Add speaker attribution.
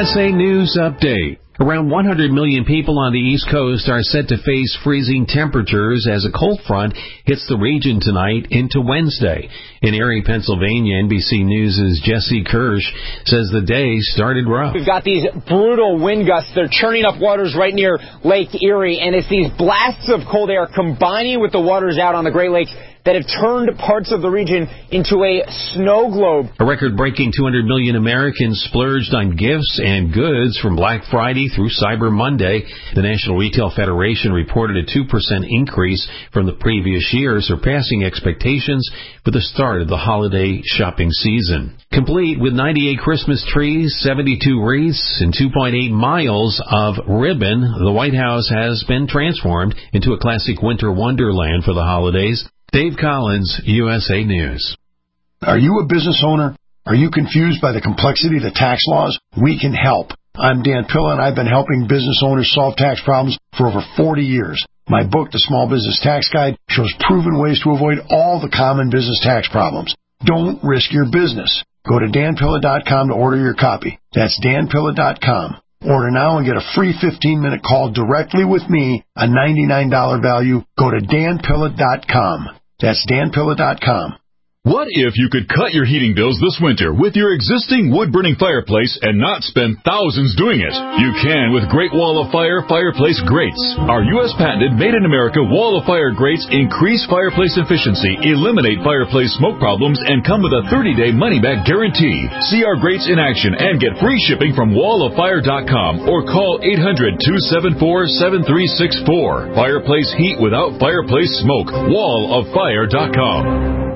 Speaker 1: USA News Update. Around 100 million people on the East Coast are set to face freezing temperatures as a cold front hits the region tonight into Wednesday. In Erie, Pennsylvania, NBC News' Jesse Kirsch says the day started rough.
Speaker 2: We've got these brutal wind gusts. They're churning up waters right near Lake Erie, and it's these blasts of cold air combining with the waters out on the Great Lakes that have turned parts of the region into a snow globe.
Speaker 1: A record-breaking 200 million Americans splurged on gifts and goods from Black Friday through Cyber Monday. The National Retail Federation reported a 2% increase from the previous year, surpassing expectations for the start of the holiday shopping season. Complete with 98 Christmas trees, 72 wreaths, and 2.8 miles of ribbon, the White House has been transformed into a classic winter wonderland for the holidays. Dave Collins, USA News.
Speaker 3: Are you a business owner? Are you confused by the complexity of the tax laws? We can help. I'm Dan Pilla, and I've been helping business owners solve tax problems for over 40 years. My book, The Small Business Tax Guide, shows proven ways to avoid all the common business tax problems. Don't risk your business. Go to danpilla.com to order your copy. That's danpilla.com. Order now and get a free 15-minute call directly with me, a $99 value. Go to danpilla.com. That's danpilla.com.
Speaker 4: What if you could cut your heating bills this winter with your existing wood-burning fireplace and not spend thousands doing it? You can with Great Wall of Fire fireplace grates. Our U.S.-patented, made-in-America Wall of Fire grates increase fireplace efficiency, eliminate fireplace smoke problems, and come with a 30-day money-back guarantee. See our grates in action and get free shipping from walloffire.com or call 800-274-7364. Fireplace heat without fireplace smoke. walloffire.com.